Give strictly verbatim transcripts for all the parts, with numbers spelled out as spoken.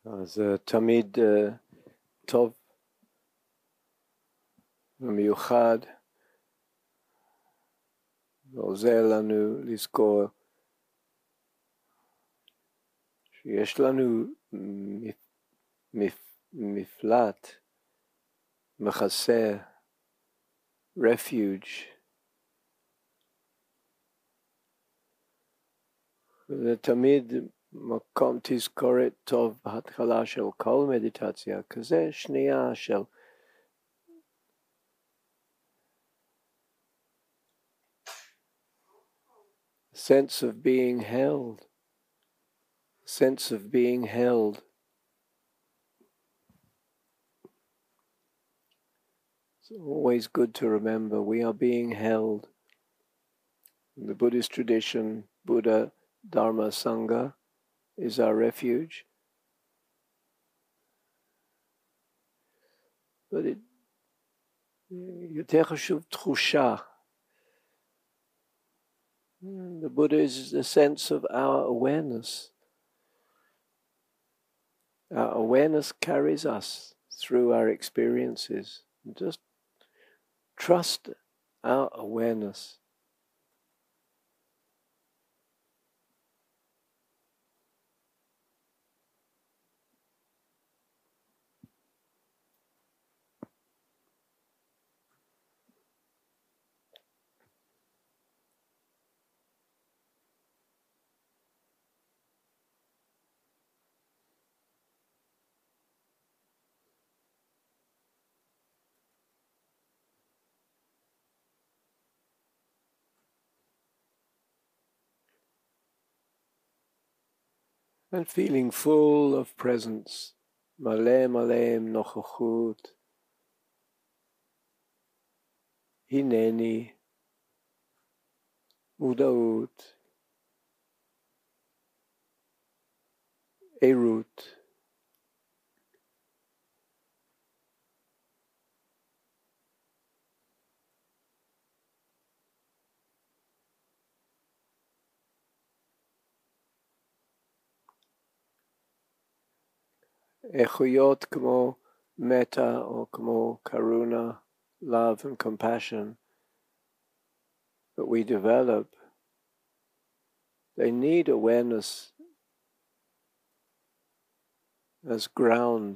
אז תמיד טוב ומיוחד ועוזר לנו לזכור שיש לנו מפלט, מחסה, refuge. וזה תמיד מקום תזכורת טוב בהתחלה של כל מדיטציה, כזה שנייה של sense of being held, sense of being held. It's always good to remember we are being held. In the Buddhist tradition, Buddha, Dharma, Sangha is our refuge. But it יותר חשוב תחושה. The Buddha is the sense of our awareness. Our awareness carries us through our experiences. Just trust our awareness. And feeling full of presence, male male nochochut, hineni, mudaut, erut. איכויות כמו metta או כמו karuna, love and compassion that we develop, they need awareness as ground.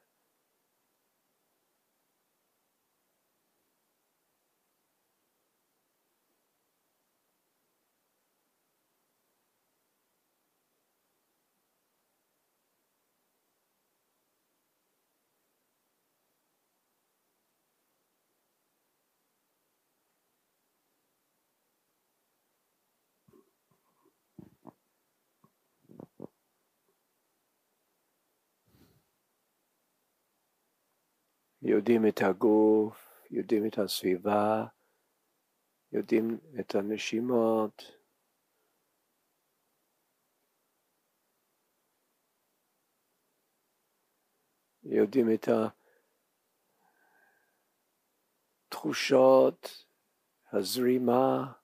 יודעים את הגוף, יודעים את הסביבה, יודעים את הנשימות. יודעים את התחושות, הזרימה.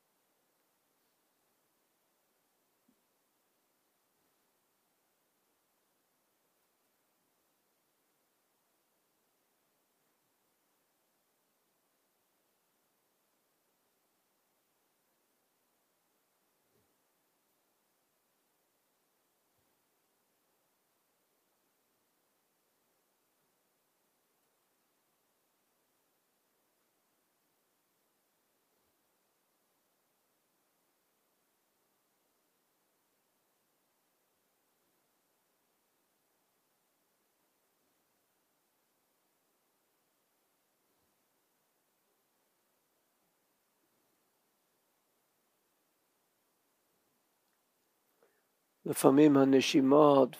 לפעמים הנשימות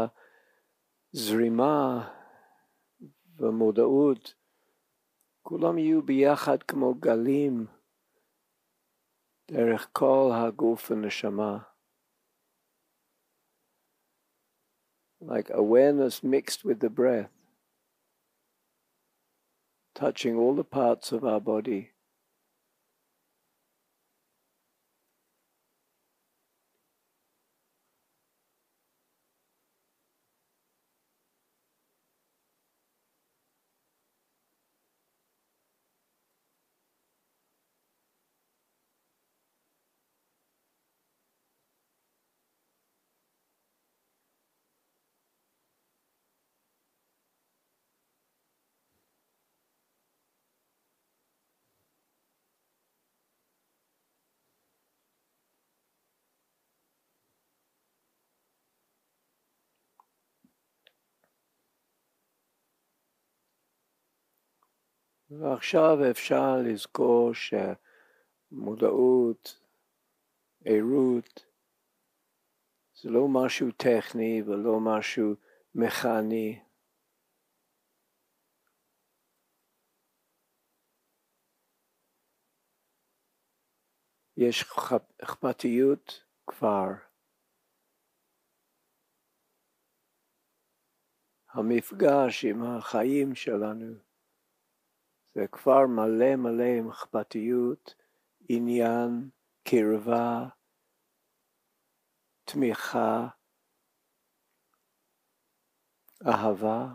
והזרימה והמודעות, כולם יהיו ביחד כמו גלים, דרך כל הגוף ונשמה. Like awareness mixed with the breath, touching all the parts of our body. ועכשיו אפשר לזכור שמודעות, ערות, זה לא משהו טכני ולא משהו מכני. יש אכפתיות כבר. המפגש עם החיים שלנו זה כבר מלא מלא עם אכפתיות, עניין, קרבה, תמיכה, אהבה.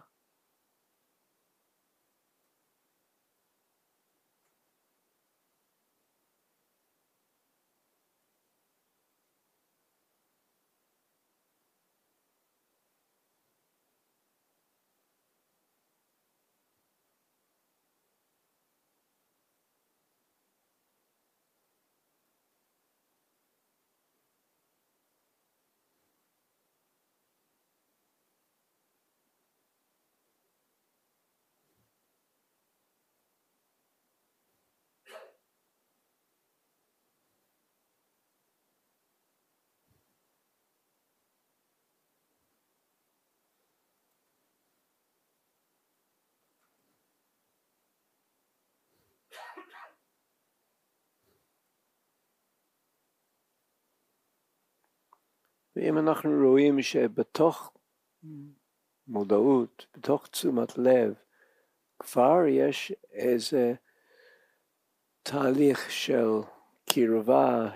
ואם אנחנו רואים שבתוך מודעות, בתוך תשומת לב, כבר יש איזה תהליך של קרבה,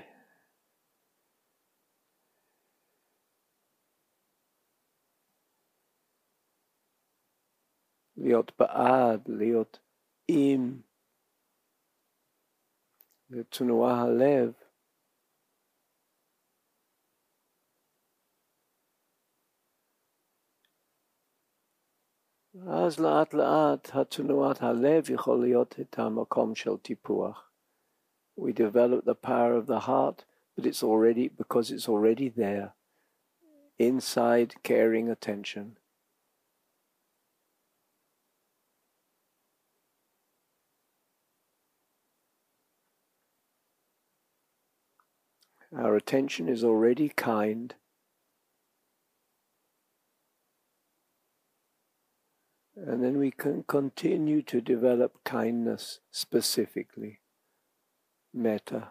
להיות בעד, להיות עם, לתנועה הלב, אז לאט לאט התנועת הלב יכול להיות את המקום של טיפוח. We develop the power of the heart, but it's already, because it's already there, inside caring attention. Our attention is already kind, and then we can continue to develop kindness specifically, metta.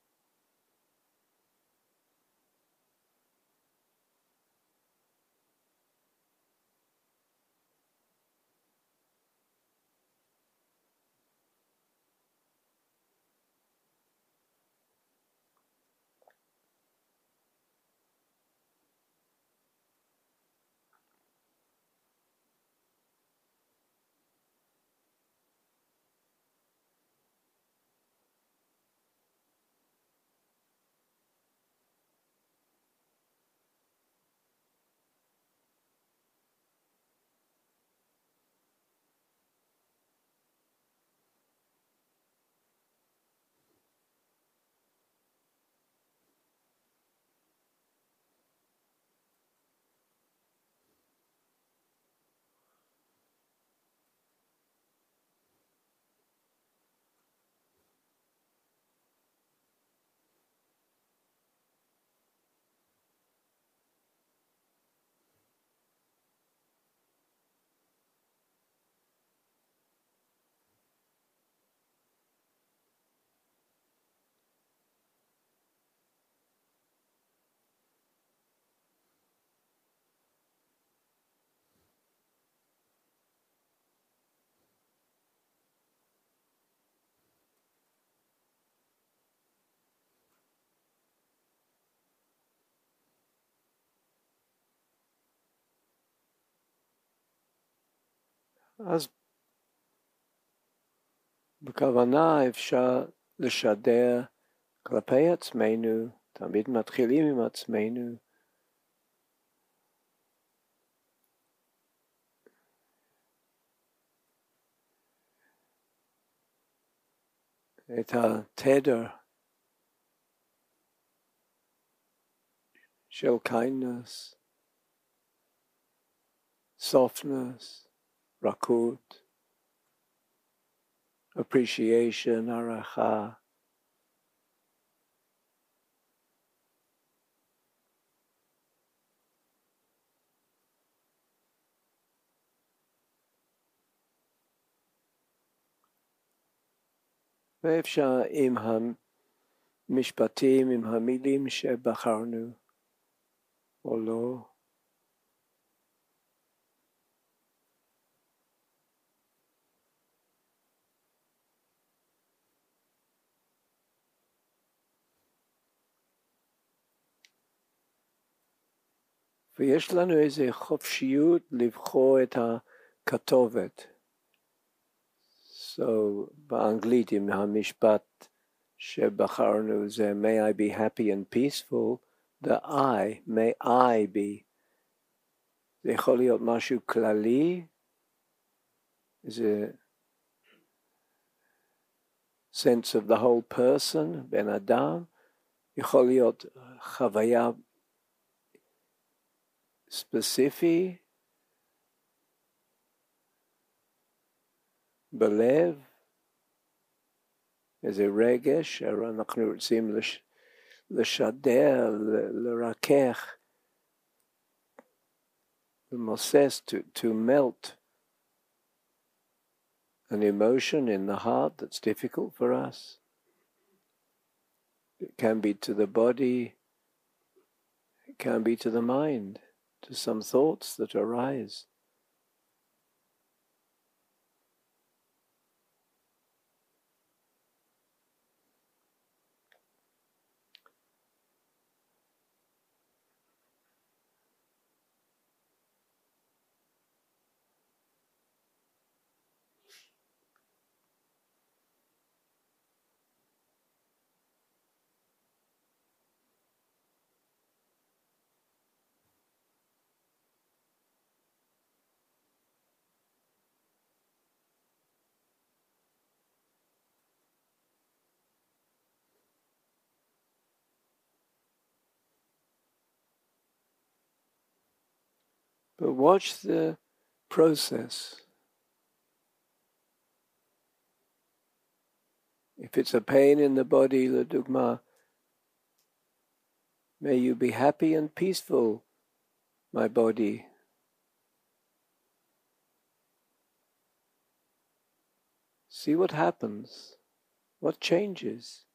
אז בכוונה אפשר לשדר כלפי עצמנו, תמיד מתחילים עם עצמנו, את התדר של kindness, softness, רכות, appreciation, aracha. ואפשר עם המשפטים, עם המילים שבחרנו, או לא. ויש לנו איזו חופשיות לבחור את הכתובת. So, באנגלית עם המשפט שבחרנו זה May I be happy and peaceful, the I, may I be. זה יכול להיות משהו כללי, איזה sense of the whole person, בן אדם, יכול להיות חוויה ספציפי, בלב, איזה רגש, אנחנו רוצים לש, לשדר, ל, לרכך, למוסס, to, to melt an emotion in the heart that's difficult for us. It can be to the body, it can be to the mind, to some thoughts that arise. But watch the process. If it's a pain in the body, לדוגמה, may you be happy and peaceful, my body. See what happens, what changes.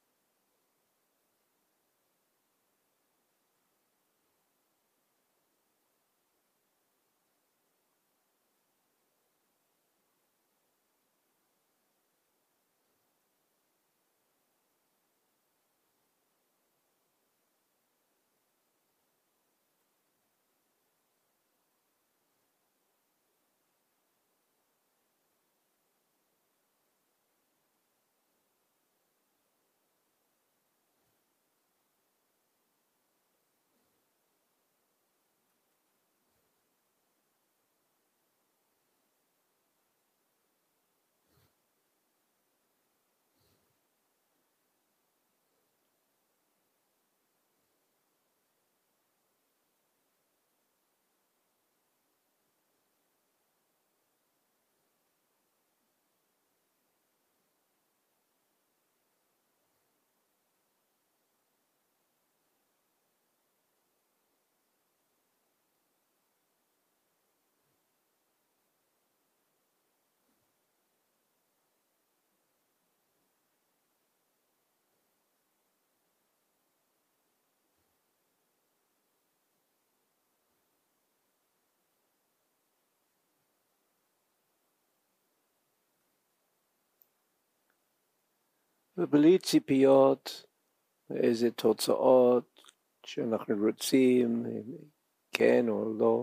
ובלי ציפיות, איזה תוצאות שאנחנו רוצים, כן או לא,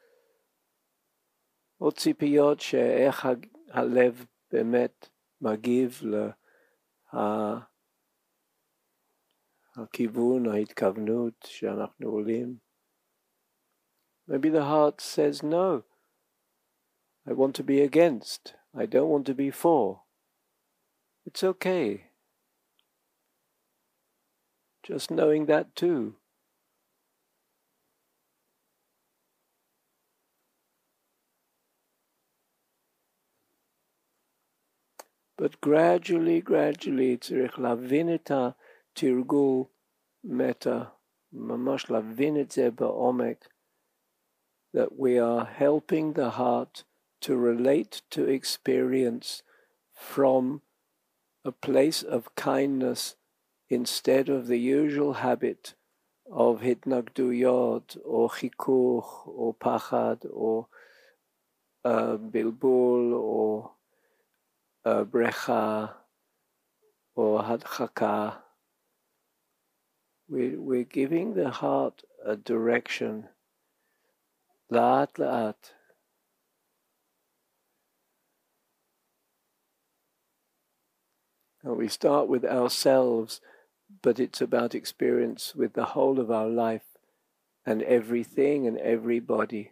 או ציפיות שאיך הלב באמת מגיב לכיוון, ההתכוונות שאנחנו עולים. Maybe the heart says, no, I want to be against, I don't want to be for. It's okay. Just knowing that too. But gradually, gradually, צריך להבין את התרגול מטה, ממש להבין את זה בעומק, that we are helping the heart to relate to experience from a place of kindness instead of the usual habit of התנגדויות, or חיכוך, or פחד, or uh, בלבול, or uh, בריחה, or הדחקה. We, we're giving the heart a direction, לאט לאט. And we start with ourselves, but it's about experience with the whole of our life and everything and everybody.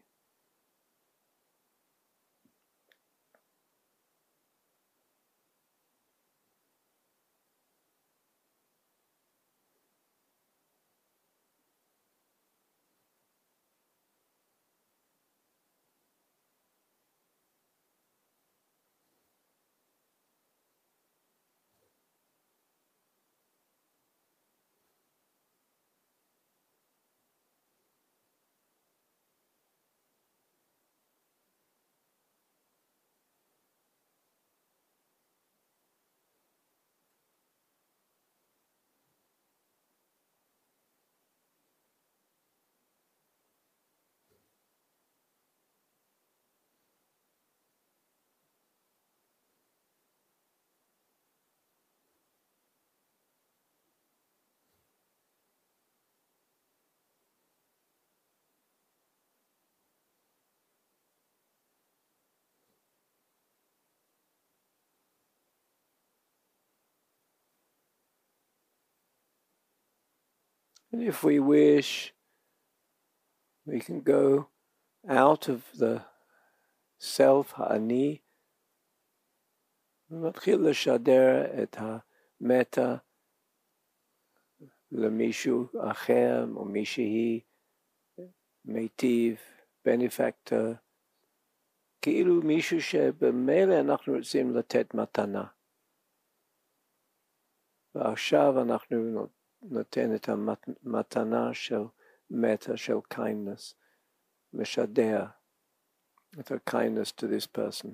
And if we wish, we can go out of the self, האני, ומתחיל לשדר את המטה למישהו אחר, או מישהי, מיטיב, benefactor, כאילו מישהו שבמילא אנחנו רוצים לתת מתנה. ועכשיו אנחנו נותן את המתנה של מטה, של kindness, משדר את ה-kindness to this person.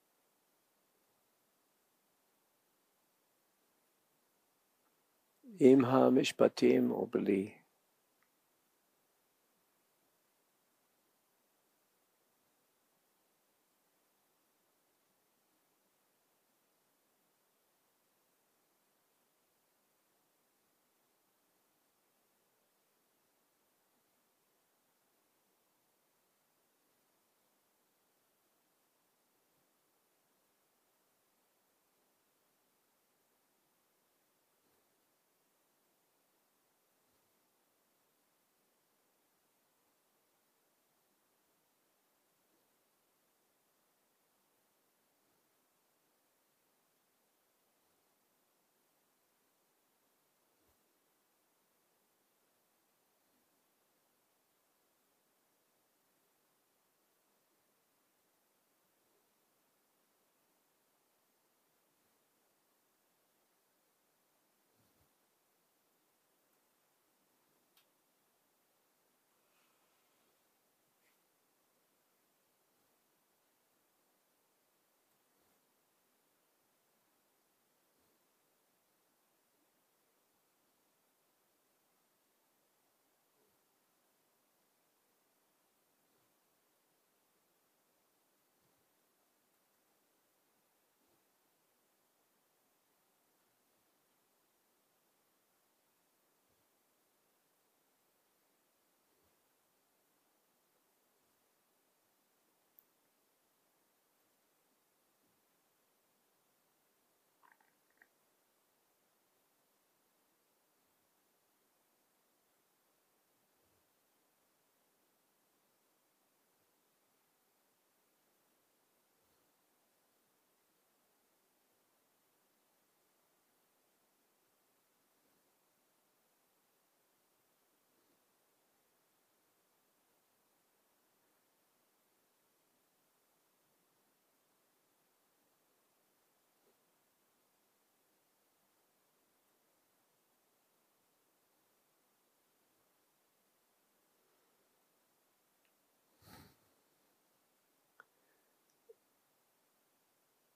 עם המשפטים או בלי.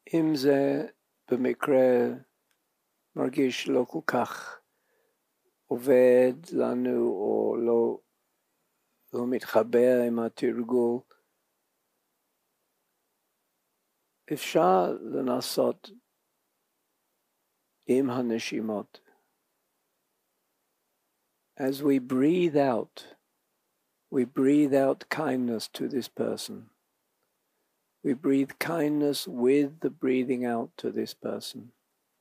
אם זה במקרה מרגיש לא כל כך עובד לנו או לא, לא מתחבר עם התרגול, אפשר לנסות עם הנשימות. As we breathe out, we breathe out kindness to this person. We breathe kindness with the breathing out to this person.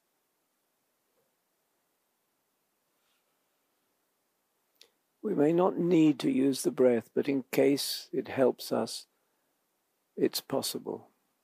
We may not need to use the breath, but in case it helps us, it's possible.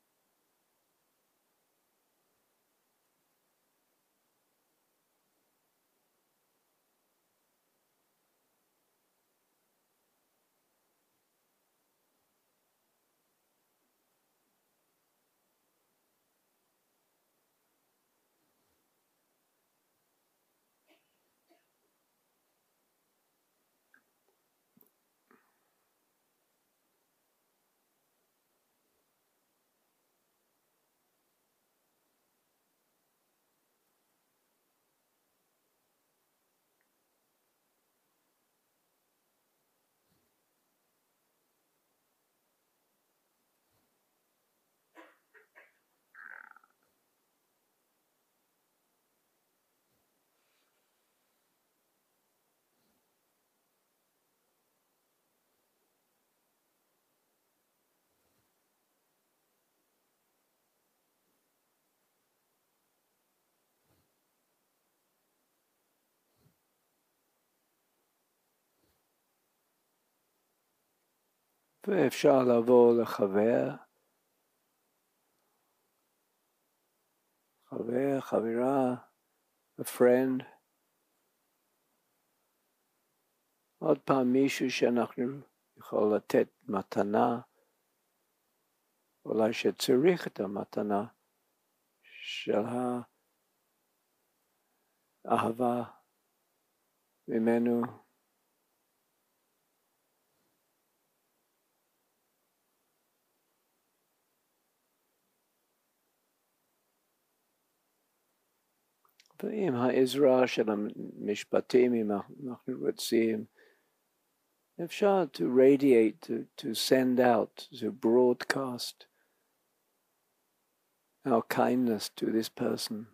ואפשר לעבור לחבר, חבר, חברה, a friend. עוד פעם מישהו שאנחנו יכול לתת מתנה, אולי שצריך את המתנה של האהבה ממנו. ועם העזרה של המשפטים, אם אנחנו רוצים, אפשר to radiate, to, to send out, to broadcast our kindness to this person.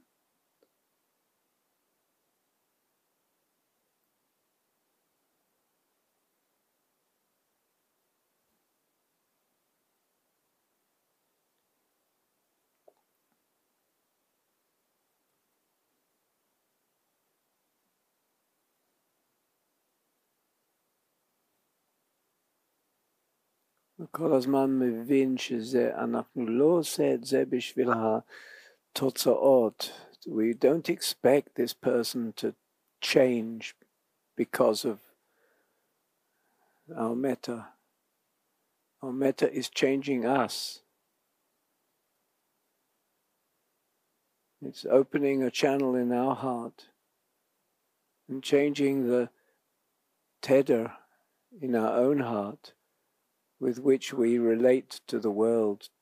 וכל הזמן מבין שזה, אנחנו לא עושה את זה בשביל התוצאות. We don't expect this person to change because of our metta. Our metta is changing us. It's opening a channel in our heart and changing the tether in our own heart with which we relate to the world.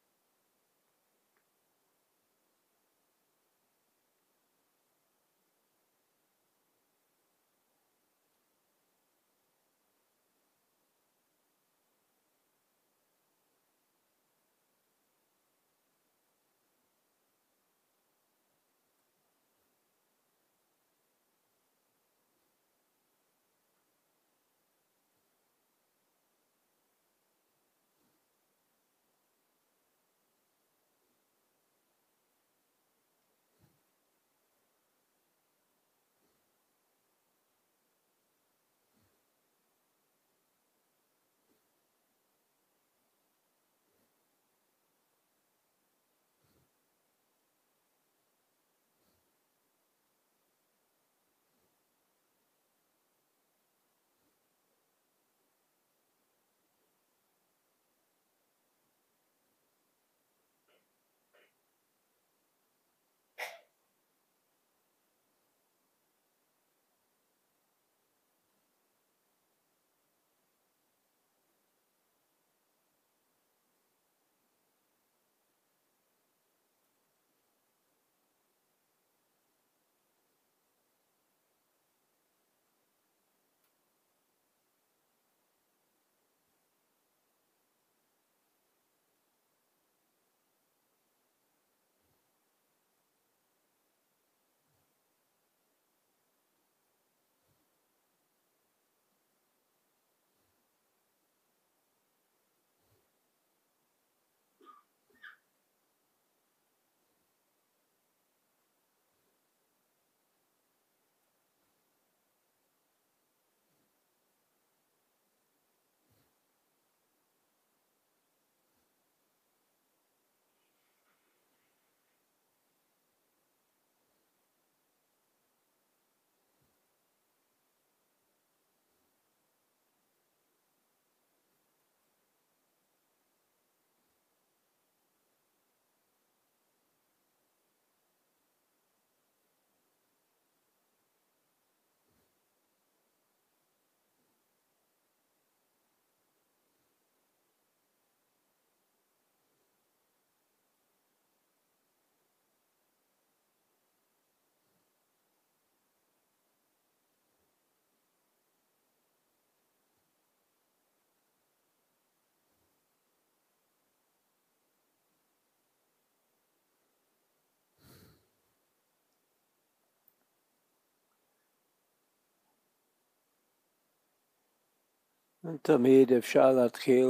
תמיד אפשר להתחיל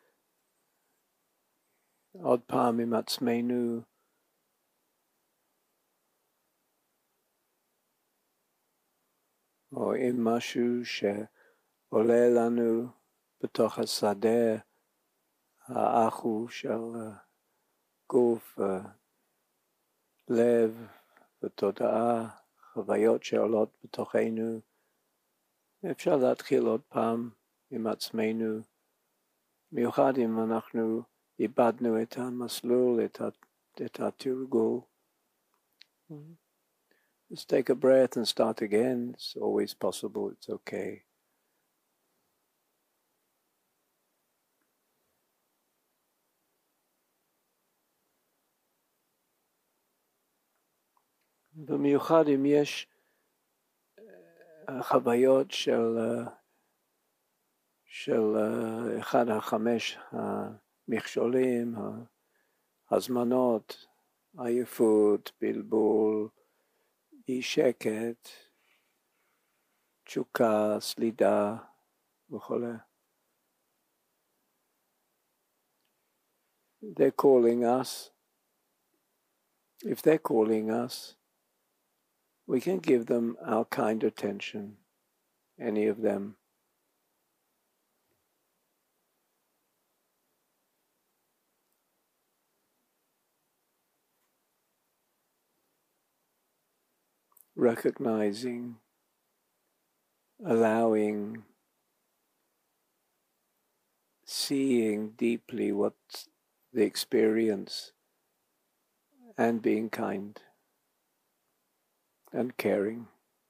עוד פעם עם עצמנו, או עם משהו שעולה לנו בתוך השדה האחו של גוף, לב ותודעה, חוויות שעולות בתוכנו. אפשר להתחיל עוד פעם עם עצמנו, מיוחד אם אנחנו איבדנו את המסלול, את, את התרגול. Just take a breath and start again. It's always possible. It's okay. במיוחד אם יש חוויות של, של אחד החמש המכשולים, הזמנות, עייפות, בלבול, אי שקט, תשוקה, סלידה וכו'. They're calling us. If they're calling us, we can give them our kind attention, any of them. Recognizing, allowing, seeing deeply what's the experience, and being kind and caring.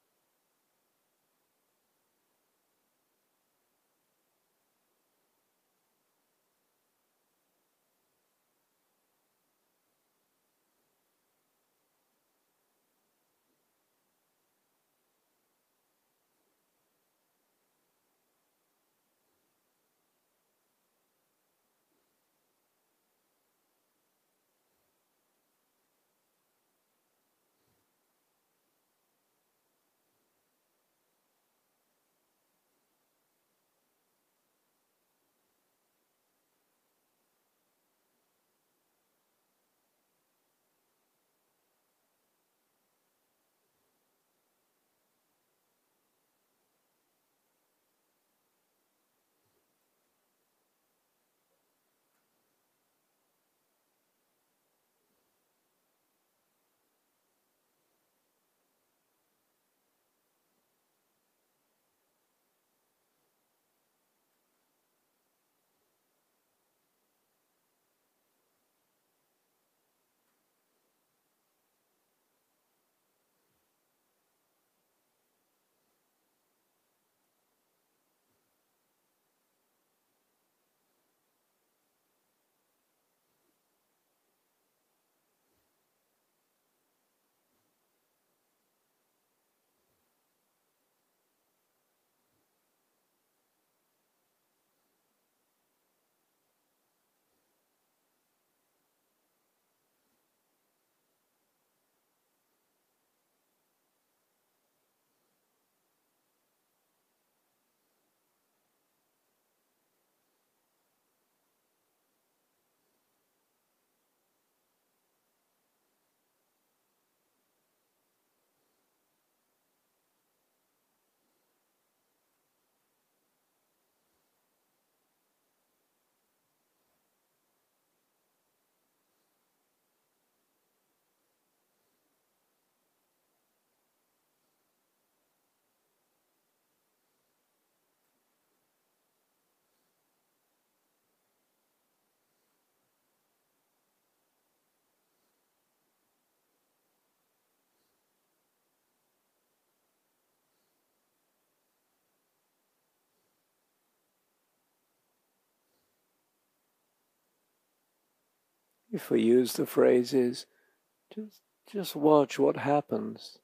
If we use the phrases, just, just watch what happens.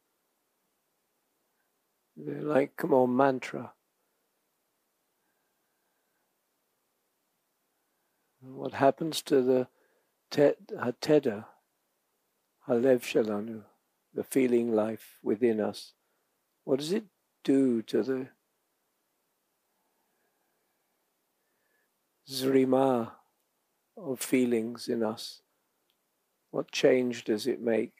They're like come on mantra. What happens to the hateda, halev shelanu, the feeling life within us? What does it do to the zrima of feelings in us? What change does it make?